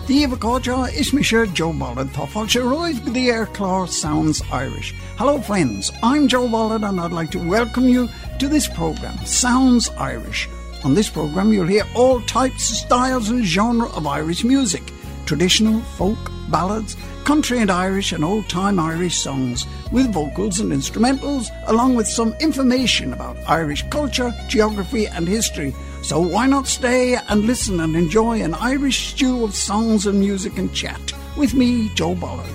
Díomh Cóide is me sure Joe Bollard Toffol she roiz with the Airclaw Sounds Irish. Hello friends, I'm Joe Bollard and I'd like to welcome you to this programme, Sounds Irish. On this programme you'll hear all types, styles and genre of Irish music. Traditional, folk, ballads, country and Irish and old-time Irish songs with vocals and instrumentals, along with some information about Irish culture, geography and history. So why not stay and listen and enjoy an Irish stew of songs and music and chat with me, Joe Bollard.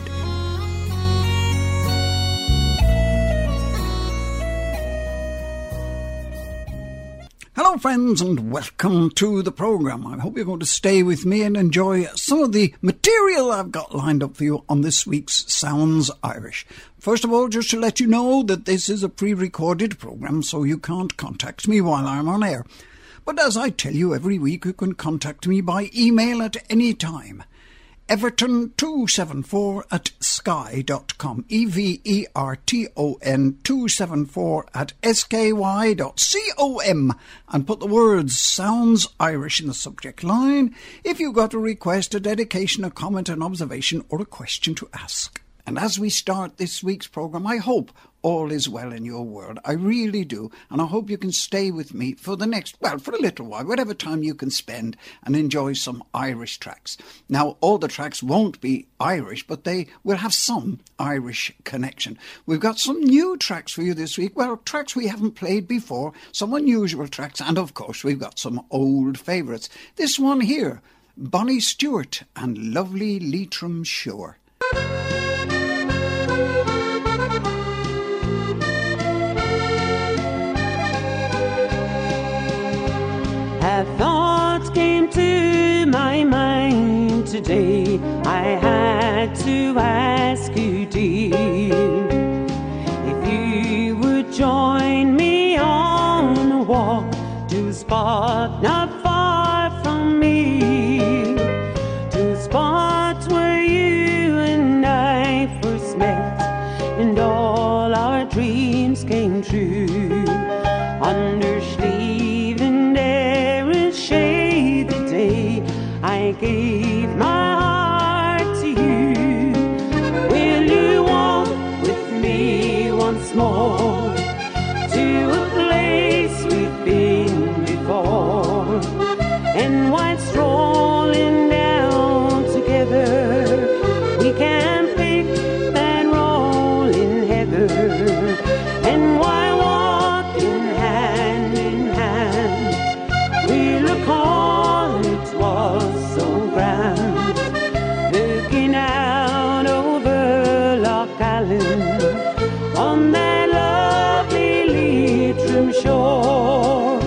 Hello friends and welcome to the programme. I hope you're going to stay with me and enjoy some of the material I've got lined up for you on this week's Sounds Irish. First of all, just to let you know that this is a pre-recorded programme, so you can't contact me while I'm on air. But as I tell you every week, you can contact me by email at any time. Everton274@sky.com, Everton 274@sky.com, and put the words Sounds Irish in the subject line if you've got a request, a dedication, a comment, an observation or a question to ask. And as we start this week's programme, I hope all is well in your world. I really do. And I hope you can stay with me for the next, for a little while, whatever time you can spend, and enjoy some Irish tracks. Now, all the tracks won't be Irish, but they will have some Irish connection. We've got some new tracks for you this week. Well, tracks we haven't played before, some unusual tracks, and of course we've got some old favourites. This one here, Bonnie Stewart and Lovely Leitrim Shore. A thought came to my mind today. I had to ask you, dear, if you would join me on a walk to a spot not far from me, to a spot where you and I first met and all our dreams came true. Under Stephen Darren's shade the day I gave my heart to you. Will you walk with me once more to a place we've been before? And while strolling down together, we can pick that rolling heather. And while walking hand in hand, we recall it was so grand, looking out over Loch Allen on that lovely Leitrim shore.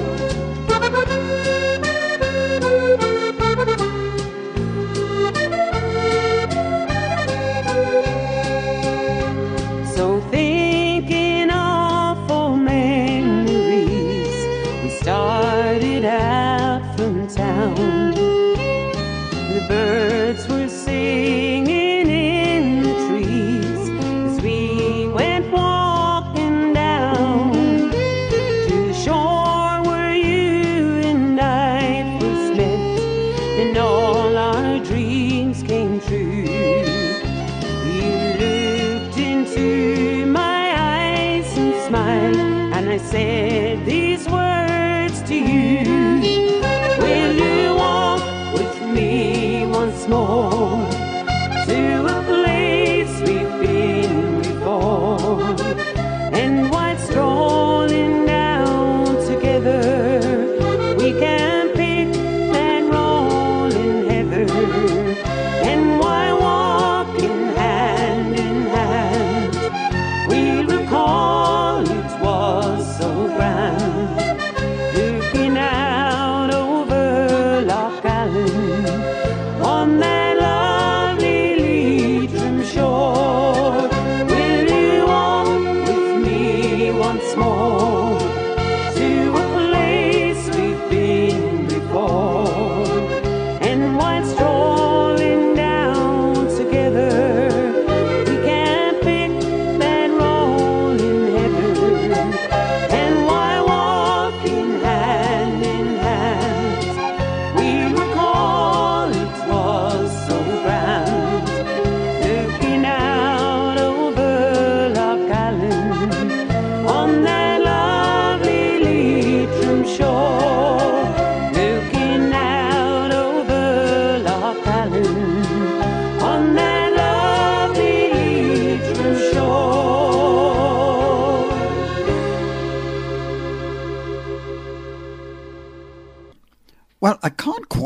So thinking of old memories, we started out from town. The birds were singing in the trees as we went walking down to the shore where you and I first met and all our dreams came true. You looked into my eyes and smiled, and I said these words to you. Will you walk with me once more to a place we've been before? And while strolling down together, we can pick that rolling heather. And while walking hand in hand, we recall it was so grand, looking out over Loch Allen on that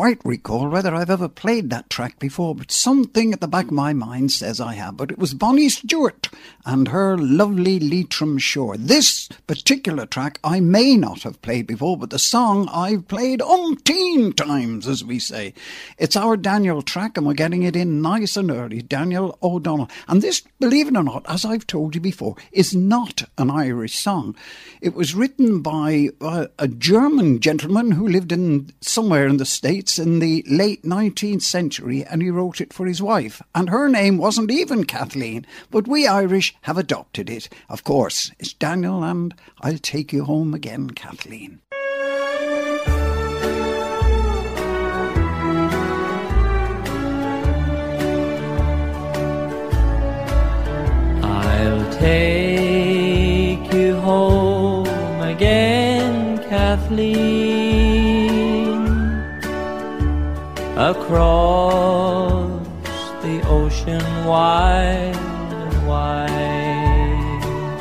quite recall whether I've ever played that track before, but something at the back of my mind says I have. But it was Bonnie Stewart and her lovely Leitrim Shore. This particular track I may not have played before, but the song I've played umpteen times, as we say. It's our Daniel track, and we're getting it in nice and early. Daniel O'Donnell. And this, believe it or not, as I've told you before, is not an Irish song. It was written by a German gentleman who lived in somewhere in the States in the late 19th century, and he wrote it for his wife. And her name wasn't even Kathleen, but we Irish have adopted it. Of course, it's Daniel and I'll Take You Home Again, Kathleen. I'll take you home again, Kathleen, across the ocean wide and wide,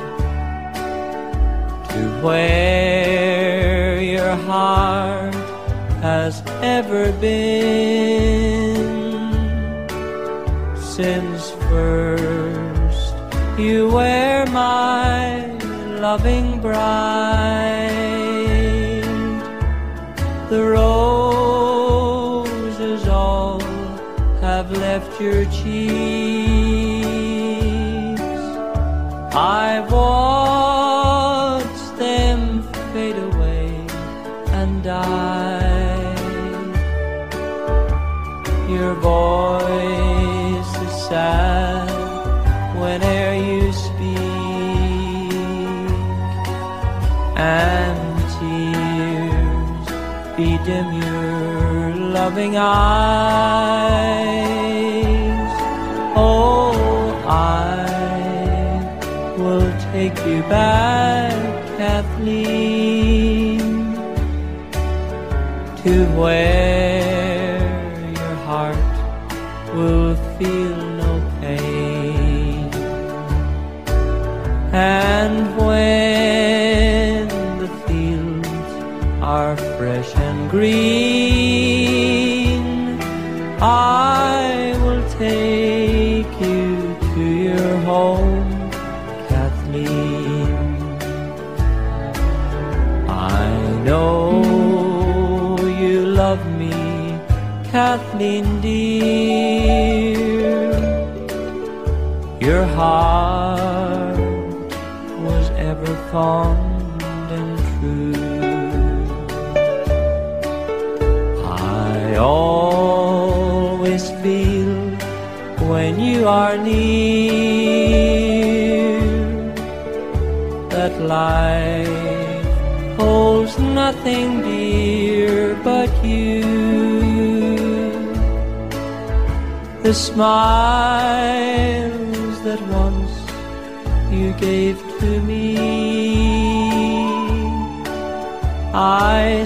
to where your heart has ever been, since first you were my loving bride. The roses all have left your cheeks. I've watched them fade away and die. Your voice is sad whene'er you speak, and tears bedim your loving eyes. Oh, I will take you back, Kathleen, to where your heart will feel no pain. And when the fields are fresh and green, I will take you to your home, Kathleen. I know you love me, Kathleen dear. Your heart was ever fond and true. I always feel when you are near that life holds nothing dear but you. The smiles that once you gave to me, I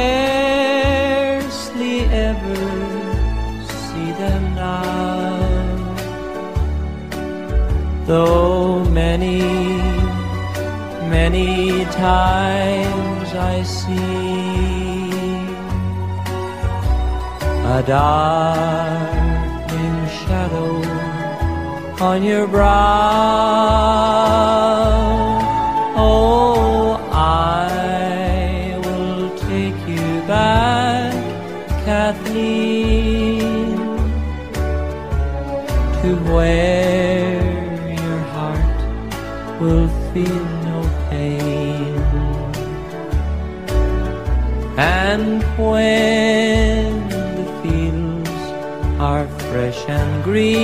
scarcely ever see them now, though many, many times I see a darkening shadow on your brow. Oh, I will take you back, Kathleen, to where your heart will feel no pain. And when the fields are fresh and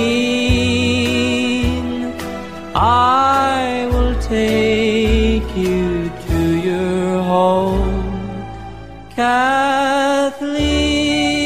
green, I will take you to your home, Kathleen.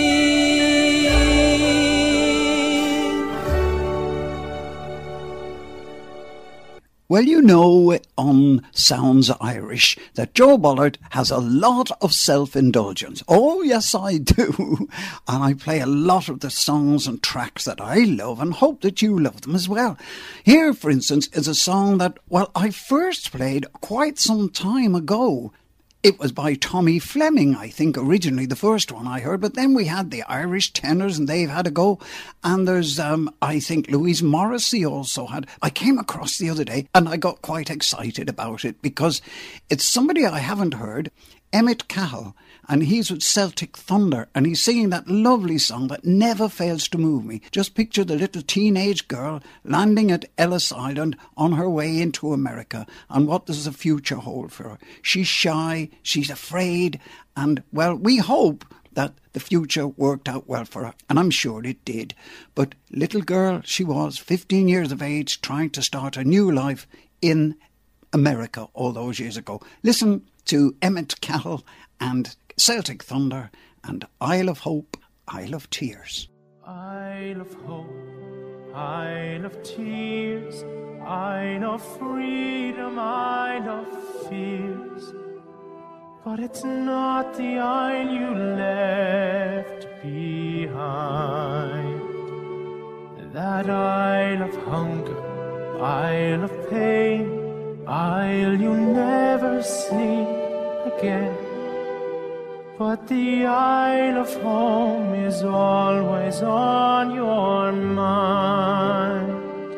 Well, you know on Sounds Irish that Joe Bullard has a lot of self-indulgence. Oh, yes, I do. And I play a lot of the songs and tracks that I love and hope that you love them as well. Here, for instance, is a song that, well, I first played quite some time ago It was by Tommy Fleming, I think, originally, the first one I heard. But then we had the Irish tenors, and they've had a go. And there's, I think, Louise Morrissey also had. I came across the other day, and I got quite excited about it, because it's somebody I haven't heard, Emmett Cahill, and he's with Celtic Thunder, and he's singing that lovely song that never fails to move me. Just picture the little teenage girl landing at Ellis Island on her way into America, and what does the future hold for her? She's shy, she's afraid, and, well, we hope that the future worked out well for her, and I'm sure it did. But little girl she was, 15 years of age, trying to start a new life in America all those years ago. Listen to Emmett Cahill and Celtic Thunder and Isle of Hope, Isle of Tears. Isle of Hope, Isle of Tears, Isle of Freedom, Isle of Fears. But it's not the isle you left behind. That Isle of Hunger, Isle of Pain, Isle you never see again. But the Isle of Home is always on your mind.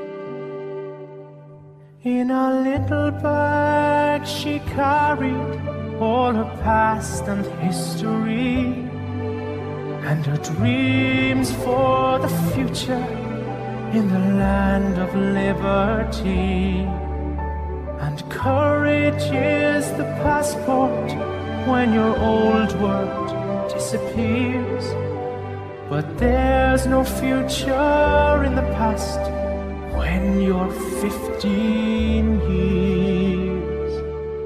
In a little bag she carried all her past and history, and her dreams for the future in the land of liberty. And courage is the passport when your old world disappears. But there's no future in the past when you're 15 years.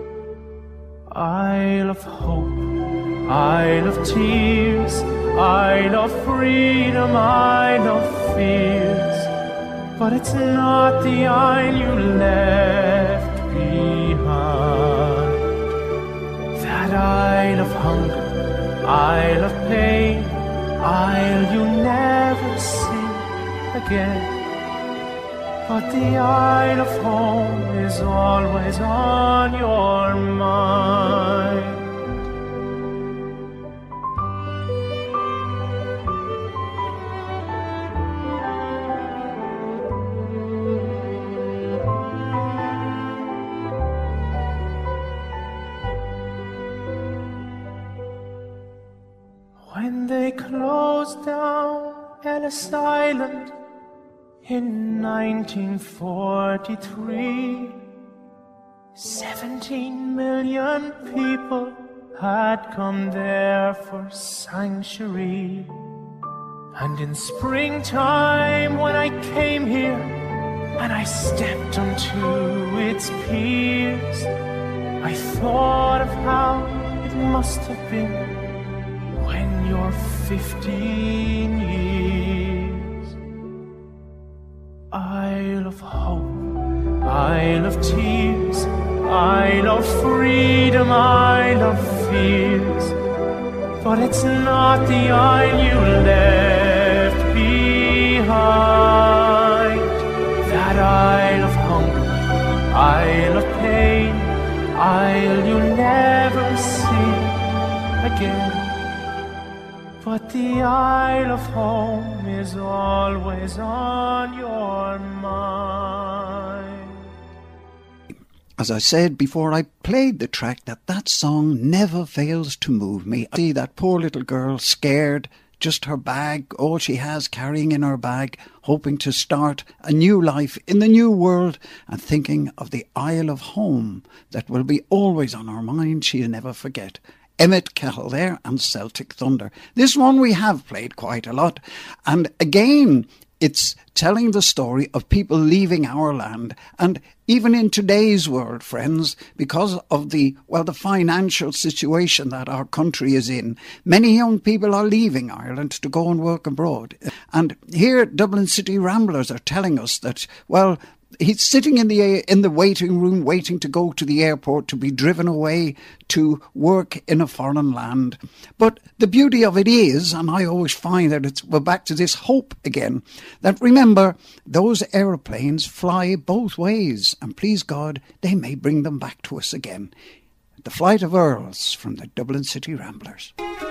Isle of Hope, Isle of Tears, Isle of Freedom, Isle of Fears. But it's not the isle you left behind. That Isle of Hunger, Isle of Pain, Isle you never see again. But the Isle of Home is always on your mind. When they closed down Ellis Island in 1943, 17 million people had come there for sanctuary. And in springtime when I came here and I stepped onto its piers, I thought of how it must have been when you're 15 years. Isle of Hope, Isle of Tears, Isle of Freedom, Isle of Fears. But it's not the isle you left behind. That Isle of Hunger, Isle of Pain, Isle you never see again. But the Isle of Home is always on your mind. As I said before I played the track, that song never fails to move me. I see that poor little girl, scared, just her bag, all she has carrying in her bag, hoping to start a new life in the new world, and thinking of the Isle of Home that will be always on her mind, she'll never forget. Emmett Cahill there and Celtic Thunder. This one we have played quite a lot, and again it's telling the story of people leaving our land. And even in today's world, friends, because of the financial situation that our country is in, many young people are leaving Ireland to go and work abroad. And here Dublin City Ramblers are telling us that, well, he's sitting in the waiting room waiting to go to the airport to be driven away to work in a foreign land. But the beauty of it is, and I always find that we're back to this hope again, that remember, those aeroplanes fly both ways, and please God, they may bring them back to us again. The Flight of Earls from the Dublin City Ramblers.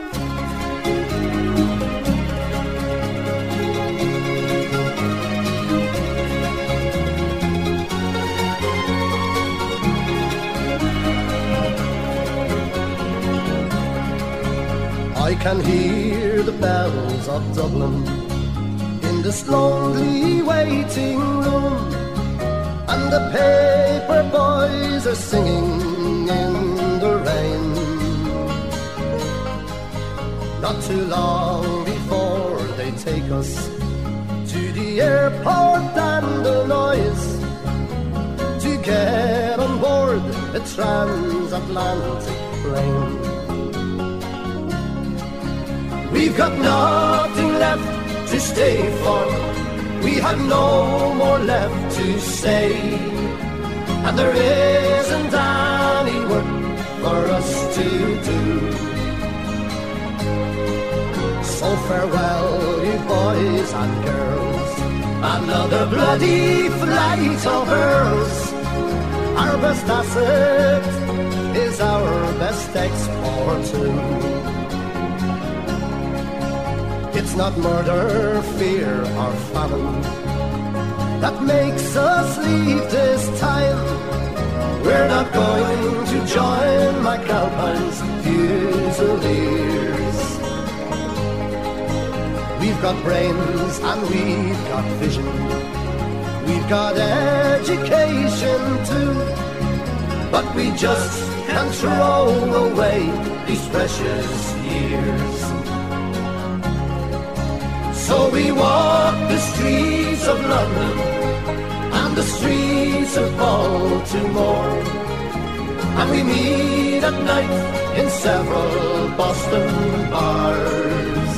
I can hear the bells of Dublin in this lonely waiting room, and the paper boys are singing in the rain. Not too long before they take us to the airport and the noise to get on board a transatlantic plane. We've got nothing left to stay for, we have no more left to say, and there isn't any work for us to do. So farewell, you boys and girls, another bloody flight of Earls. Our best asset is our best export too. It's not murder, fear or famine that makes us leave this time. We're not going to join McAlpine's Fusiliers. We've got brains and we've got vision, we've got education too, but we just can't throw away these precious years. So we walk the streets of London and the streets of Baltimore, and we meet at night in several Boston bars.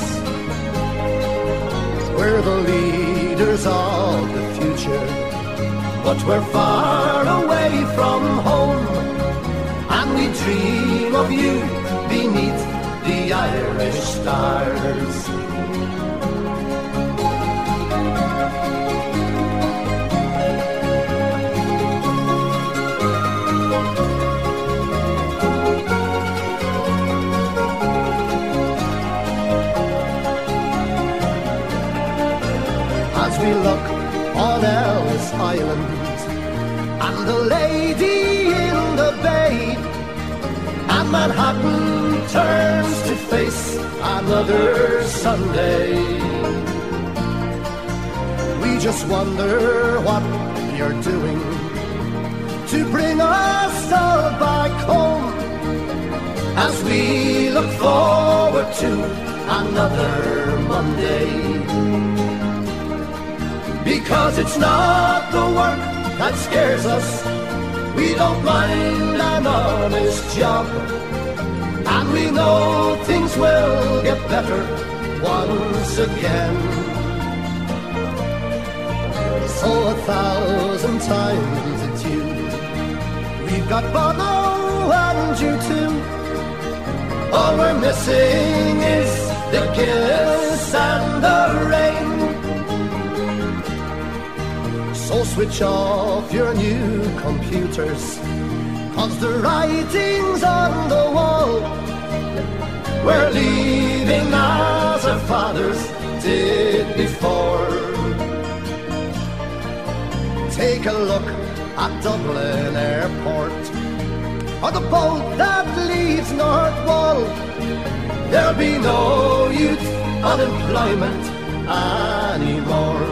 We're the leaders of the future, but we're far away from home, and we dream of you beneath the Irish stars. As we look on Ellis Island and the lady in the bay, and Manhattan turns to face another Sunday, we just wonder what you're doing to bring us all back home, as we look forward to another Monday. Because it's not the work that scares us, we don't mind an honest job, and we know things will get better once again. So 1,000 times it's you, we've got Bono and you too. All we're missing is the kiss and the rain. So switch off your new computers, 'cause the writing's on the wall. We're leaving as our fathers did before. Take a look at Dublin Airport, or the boat that leaves North Wall. There'll be no youth unemployment anymore,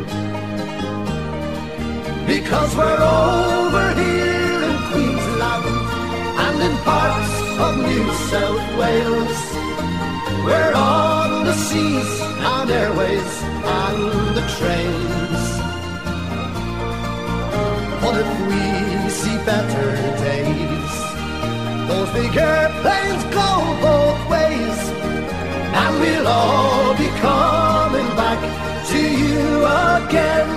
because we're over here in Queensland and in parts of New South Wales. We're on the seas and airways and the trains. But if we see better days, those big airplanes go both ways, and we'll all be coming back to you again.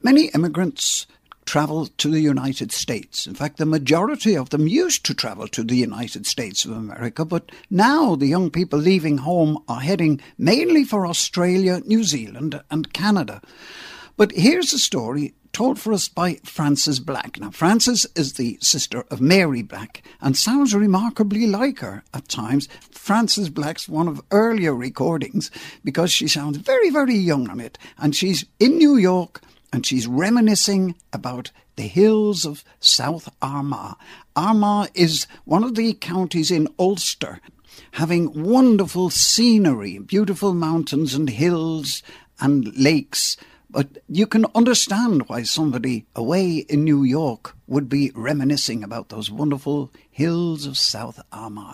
Many immigrants travel to the United States. In fact, the majority of them used to travel to the United States of America, but now the young people leaving home are heading mainly for Australia, New Zealand and Canada. But here's a story told for us by Frances Black. Now, Frances is the sister of Mary Black and sounds remarkably like her at times. Frances Black's one of earlier recordings because she sounds very, very young on it. And she's in New York and she's reminiscing about the hills of South Armagh. Armagh is one of the counties in Ulster, having wonderful scenery, beautiful mountains and hills and lakes. But you can understand why somebody away in New York would be reminiscing about those wonderful hills of South Armagh.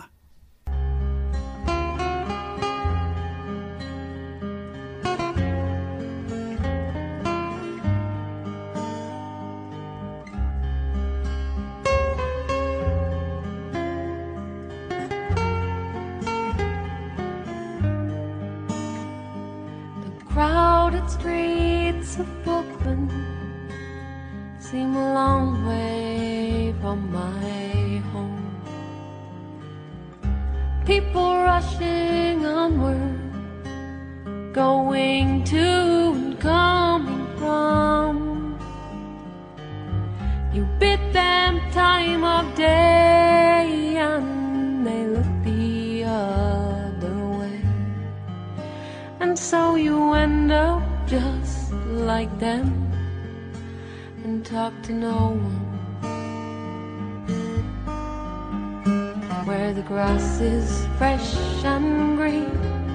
Crowded streets of Brooklyn seem a long way from my home. People rushing onward, going to and coming from. You bid them time of day and they look the other way. And so you end up just like them and talk to no one. Where the grass is fresh and green,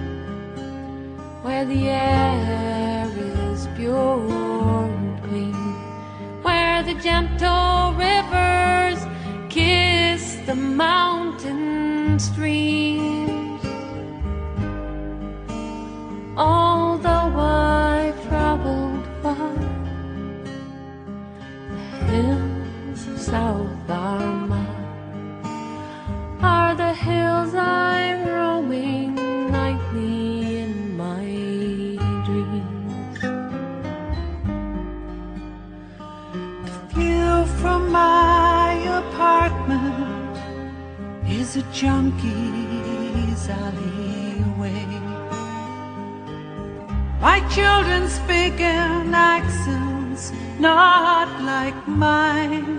where the air is pure and clean, where the gentle rivers kiss the mountain streams. Although I've traveled far, the hills of South Armagh are the hills I'm roaming nightly in my dreams. The view from my apartment is a junkie's alleyway. My children speak in accents not like mine.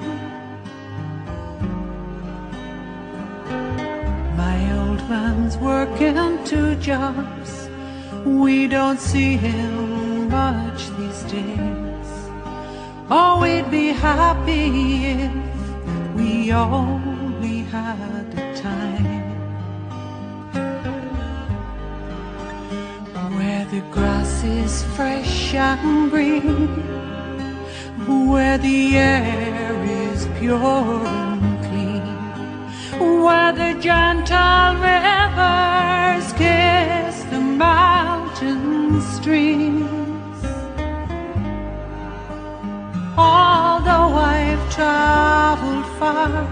My old man's working 2 jobs. We don't see him much these days. Oh, we'd be happy if we only had the time. Where the grass is fresh and green, where the air is pure and clean, where the gentle rivers kiss the mountain streams. Although I've traveled far,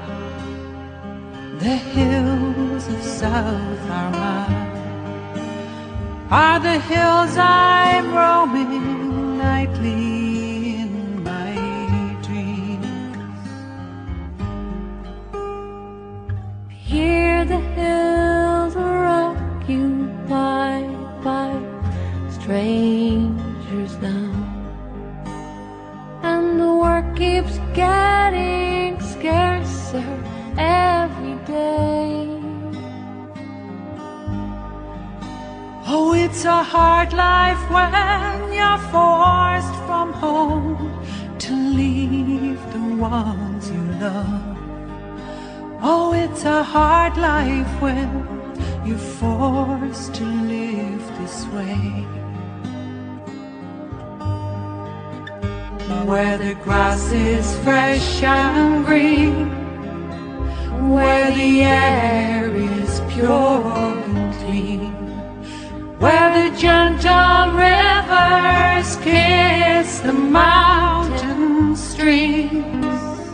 the hills of South Armagh are the hills I'm roaming nightly in my dreams. Here the hills are occupied by strangers now, and the work keeps getting scarcer every day. Oh, it's a hard life when you're forced from home to leave the ones you love. Oh, it's a hard life when you're forced to live this way. Where the grass is fresh and green, where the air is pure and clean, where the gentle rivers kiss the mountain streams.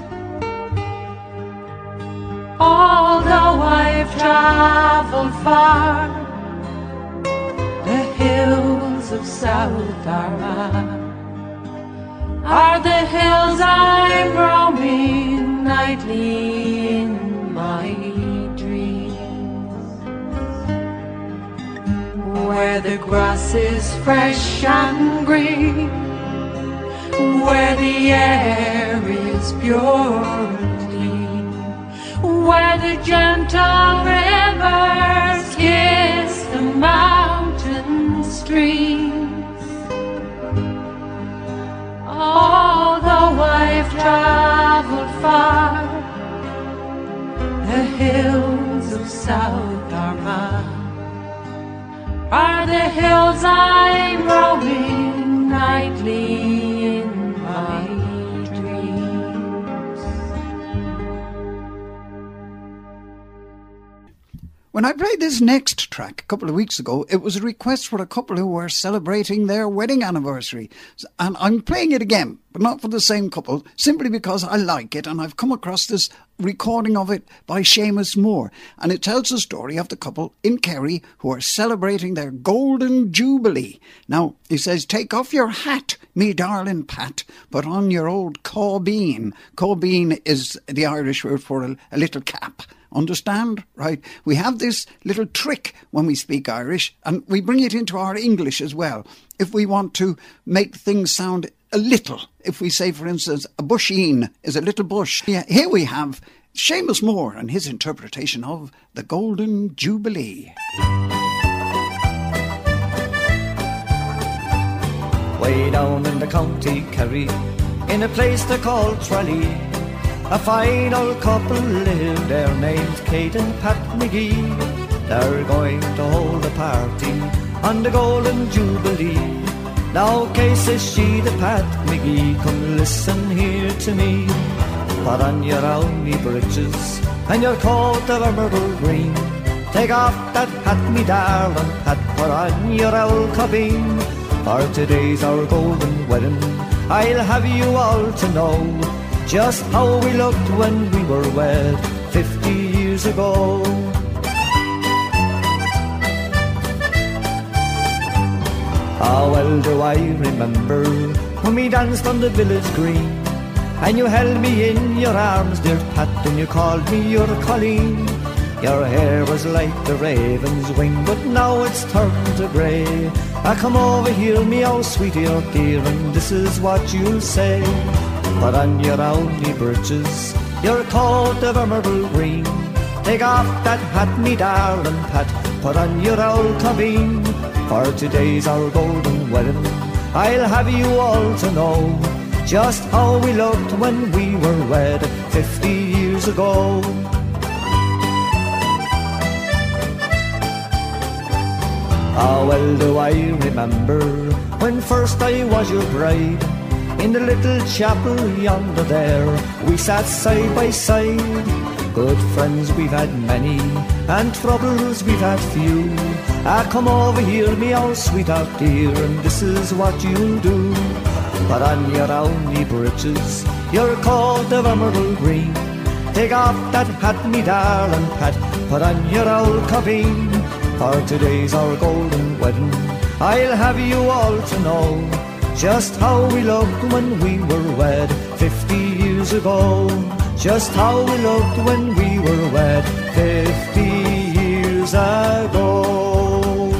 Although I've traveled far, the hills of South Armagh are the hills I'm roaming nightly in my dreams, where the grass is fresh and green, where the air is pure and clean, where the gentle rivers kiss the mountain streams. Although I've traveled far, the hills of South Armagh are the hills I'm roaming nightly in my dreams. When I played this next track a couple of weeks ago, it was a request for a couple who were celebrating their wedding anniversary. And I'm playing it again, but not for the same couple, simply because I like it, and I've come across this recording of it by Seamus Moore. And it tells the story of the couple in Kerry who are celebrating their golden jubilee. Now, he says, take off your hat, me darling Pat, put on your old caubeen. Caubeen is the Irish word for a little cap. Understand? Right? We have this little trick when we speak Irish, and we bring it into our English as well. If we want to make things sound a little, if we say, for instance, a busheen is a little bush. Yeah, here we have Seamus Moore and his interpretation of the Golden Jubilee. Way down in the county Kerry, in a place they call Tralee, a fine old couple live, their name's Kate and Pat McGee. They're going to hold a party on the Golden Jubilee. Now Kate says she to Pat McGee, come listen here to me. Put on your owny breeches and your coat of emerald green. Take off that hat, me darling Pat, put on your old caubeen. For today's our golden wedding, I'll have you all to know just how we looked when we were wed 50 years ago. How well do I remember when we danced on the village green, and you held me in your arms, dear Pat, and you called me your Colleen. Your hair was like the raven's wing, but now it's turned to grey. Come over here, me old sweetie, oh dear, and this is what you'll say. Put on your owny breeches, your coat of emerald green. Take off that hat, me darling Pat, put on your old caubeen. For today's our golden wedding, I'll have you all to know just how we looked when we were wed 50 years ago. How well do I remember when first I was your bride, in the little chapel yonder there, we sat side by side. Good friends we've had many, and troubles we've had few. Come over here, me old sweetheart dear, and this is what you'll do. Put on your owny breeches, your coat of emerald green. Take off that hat, me darling Pat, put on your old caubeen. For today's our golden wedding, I'll have you all to know just how we looked when we were wed 50 years ago. Just how we looked when we were wed 50 years ago.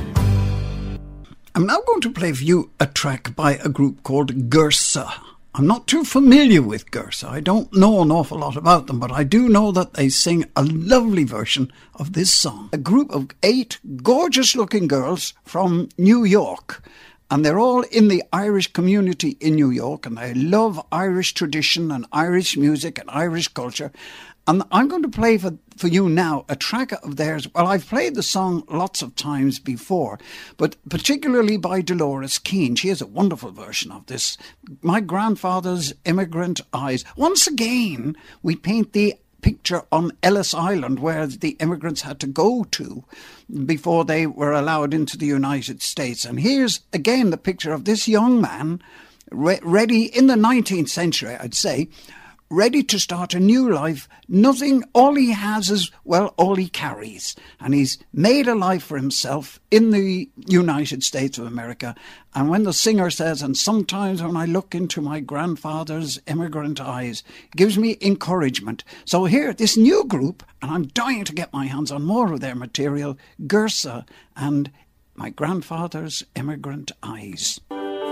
I'm now going to play for you a track by a group called Gersa. I'm not too familiar with Gersa. I don't know an awful lot about them, but I do know that they sing a lovely version of this song. A group of 8 gorgeous-looking girls from New York. And they're all in the Irish community in New York, and they love Irish tradition and Irish music and Irish culture. And I'm going to play for you now a track of theirs. Well, I've played the song lots of times before, but particularly by Dolores Keane. She has a wonderful version of this. My Grandfather's Immigrant Eyes. Once again, we paint the picture on Ellis Island, where the immigrants had to go to before they were allowed into the United States. And here's again the picture of this young man, ready in the 19th century, I'd say, ready to start a new life. Nothing, all he has is, well, all he carries. And he's made a life for himself in the United States of America. And when the singer says, and sometimes when I look into my grandfather's immigrant eyes, it gives me encouragement. So here, this new group, and I'm dying to get my hands on more of their material, Gersa and My Grandfather's Immigrant Eyes.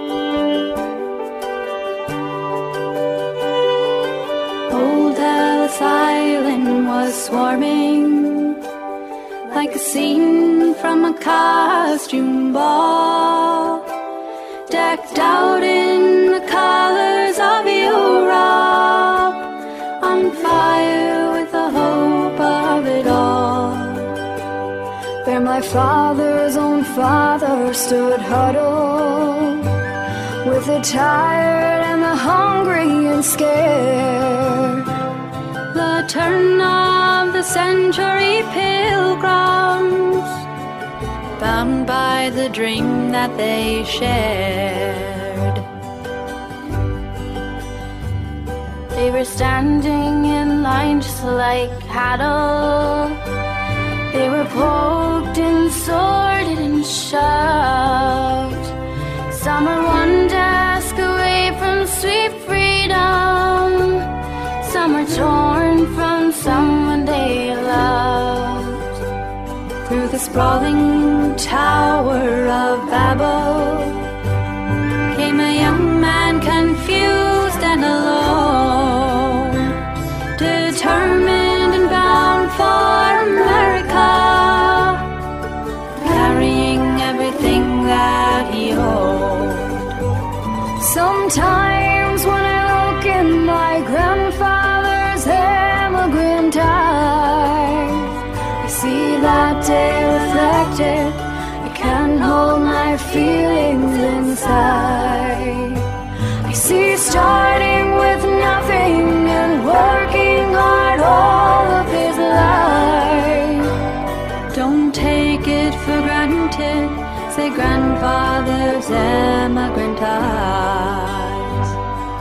Old Ellis Island was swarming like a scene from a costume ball, decked out in the colors of Europe, on fire with the hope of it all. Where my father's own father stood huddled, with the tired and the hungry and scared, the turn of the century pilgrims, bound by the dream that they shared. They were standing in line just like cattle. They were poked and sorted and shoved. Some are one desk away from sweet freedom. Some are torn from someone they loved. Through the sprawling tower of Babel came a young man confused and alone, determined and bound for America, carrying everything that he owed. Sometimes when I look in my grandfather's immigrant eyes, I see that day reflected. I can't hold my feelings inside. I see starting with nothing and working hard all of his life. Don't take it for granted, say grandfather's immigrant eyes.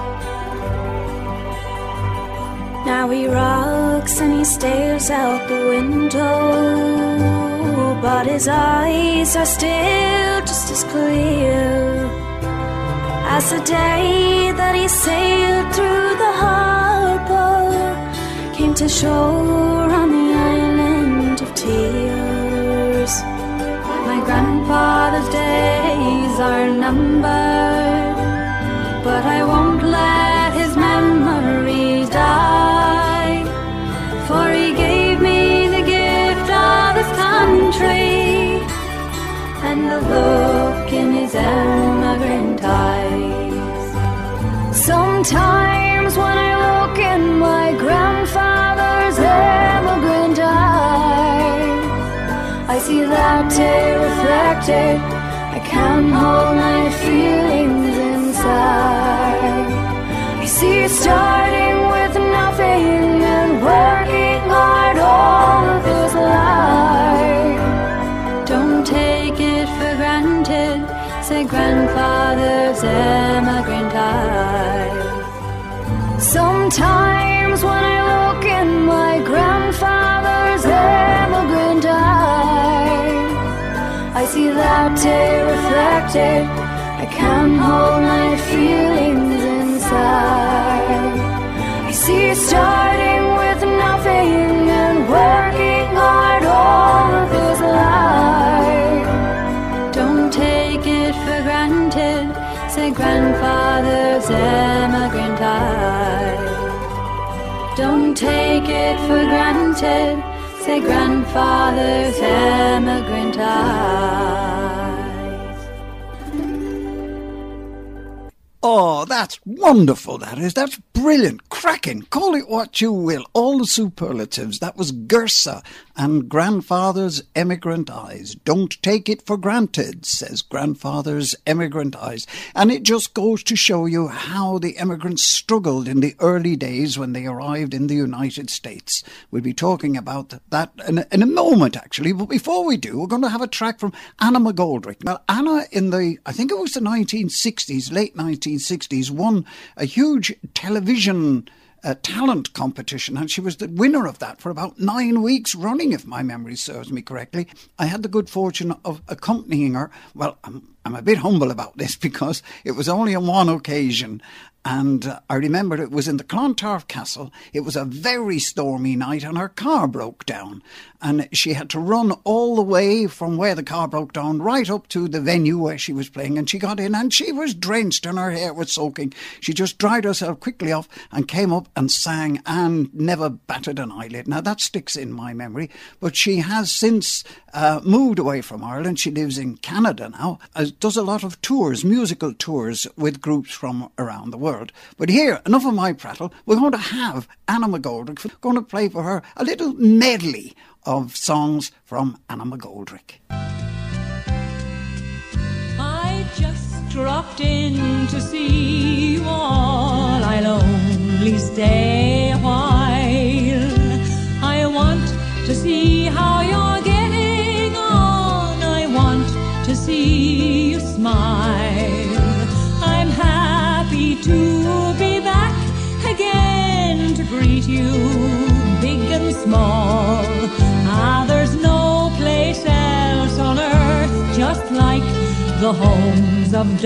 Now he rocks and he stares out the window, but his eyes are still just as clear as the day that he sailed through the harbor, came to shore on the island of tears. My grandfather's days are numbered, but I won't let his memory die, for he gave me the gift of his country and the look in his immigrant eyes. Sometimes when I look in my grandfather's immigrant eyes, I see that day reflected. I can't hold my feelings inside. I see starting with nothing and working hard all of his life. Don't take it for granted, say grandfather's immigrant eyes. Sometimes when I look in my grandfather's immigrant eyes, I see that day reflected. I can't hold my feelings inside. I see starting with nothing and working hard all of his life. Don't take it for granted, say grandfather's immigrant eyes. Don't take it for granted, say grandfather's immigrant eyes. Oh, that's wonderful, that is. That's brilliant, cracking, call it what you will. All the superlatives. That was Gersa and Grandfather's Immigrant Eyes. Don't take it for granted, says Grandfather's Immigrant Eyes. And it just goes to show you how the immigrants struggled in the early days when they arrived in the United States. We'll be talking about that in a moment, actually. But before we do, we're going to have a track from Anna McGoldrick. Now, Anna, in the, I think it was the 1960s, late 1960s, won a huge television talent competition, and she was the winner of that for about 9 weeks running, if my memory serves me correctly. I had the good fortune of accompanying her. Well, I'm a bit humble about this because it was only on one occasion. And I remember it was in the Clontarf Castle. It was a very stormy night and her car broke down. And she had to run all the way from where the car broke down right up to the venue where she was playing. And she got in and she was drenched and her hair was soaking. She just dried herself quickly off and came up and sang and never batted an eyelid. Now that sticks in my memory. But she has since moved away from Ireland. She lives in Canada now. Does a lot of tours, musical tours with groups from around the world. But here, enough of my prattle. We're going to have Anna McGoldrick. We're going to play for her a little medley of songs from Anna McGoldrick. I just dropped in to see you all. I'll only stay a while. I want to see how you're getting on. I want to see you smile. I'm happy to be back again to greet you, big and small. There's no place else on earth just like the homes of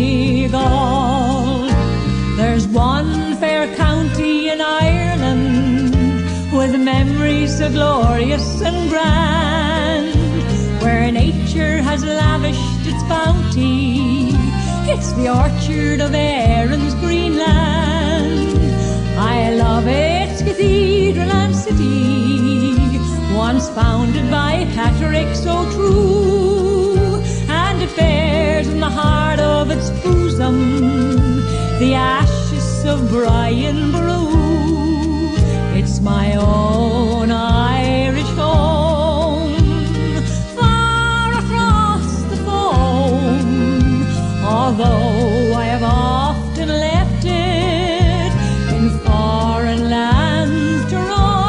Donegal. There's one fair county in Ireland with memories so glorious and grand, where nature has lavished its bounty. It's the orchard of Erin's green land. I love its cathedral and city, once founded by Patrick so true, and it bears in the heart of its bosom the ashes of Brian Boru. It's my own Irish home, far across the foam, although I have often left it in foreign lands to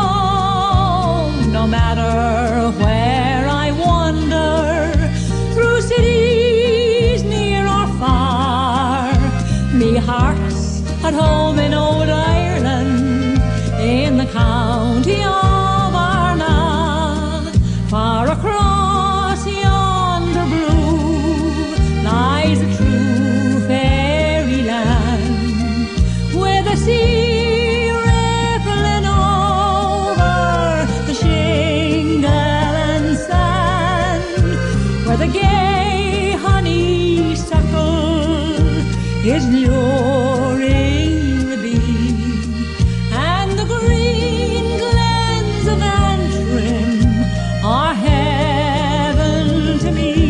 roam. No matter where I wander, through cities near or far, me heart's at home in old Ireland, in the county of Armagh. Far across yonder blue lies a true fairyland, with a sea rippling over the shingle and sand, where the gay honeysuckle is luring the bee, and the green glens of Antrim are heaven to me.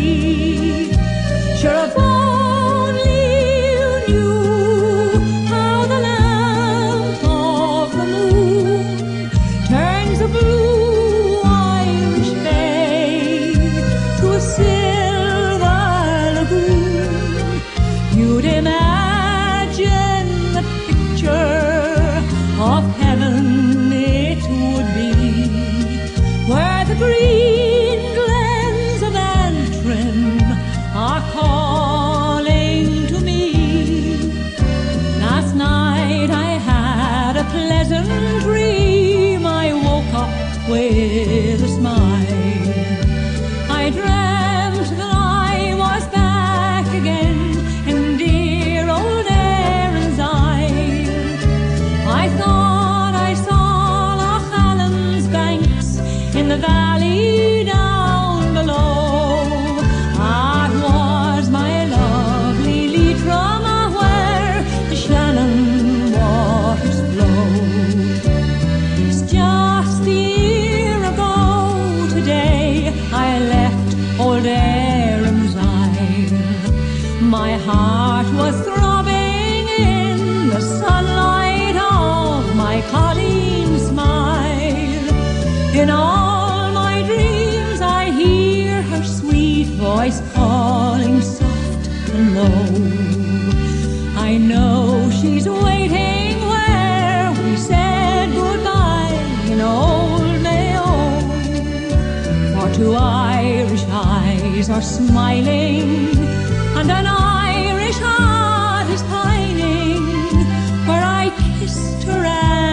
Sure, if only you knew how the lamp of the moon turns a blue Irish bay to a silver lagoon, you'd imagine the picture of heaven it would be, where the green glens of Antrim are calling to me. Last night I had a pleasant dream. I woke up with a smile. I dreamt that I was back again in dear old Erin's Isle. I thought I saw Loch Allen's banks in the valley down below. It was my lovely Leitrim, where the Shannon waters flow. It's just a year ago today I left old Erin's Isle. My heart was throbbing in the sunlight of my Colleen's smile. In all my dreams I hear her sweet voice calling soft and low. I know she's waiting where we said goodbye in old Mayo, for two Irish eyes are smiling and an Irish heart is pining, where I kissed her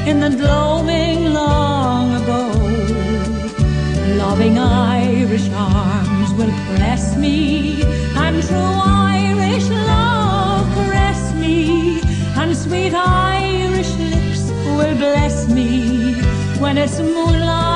in the gloaming long ago. Loving Irish arms will press me, and true Irish love caress me, and sweet Irish lips will bless me when it's moonlight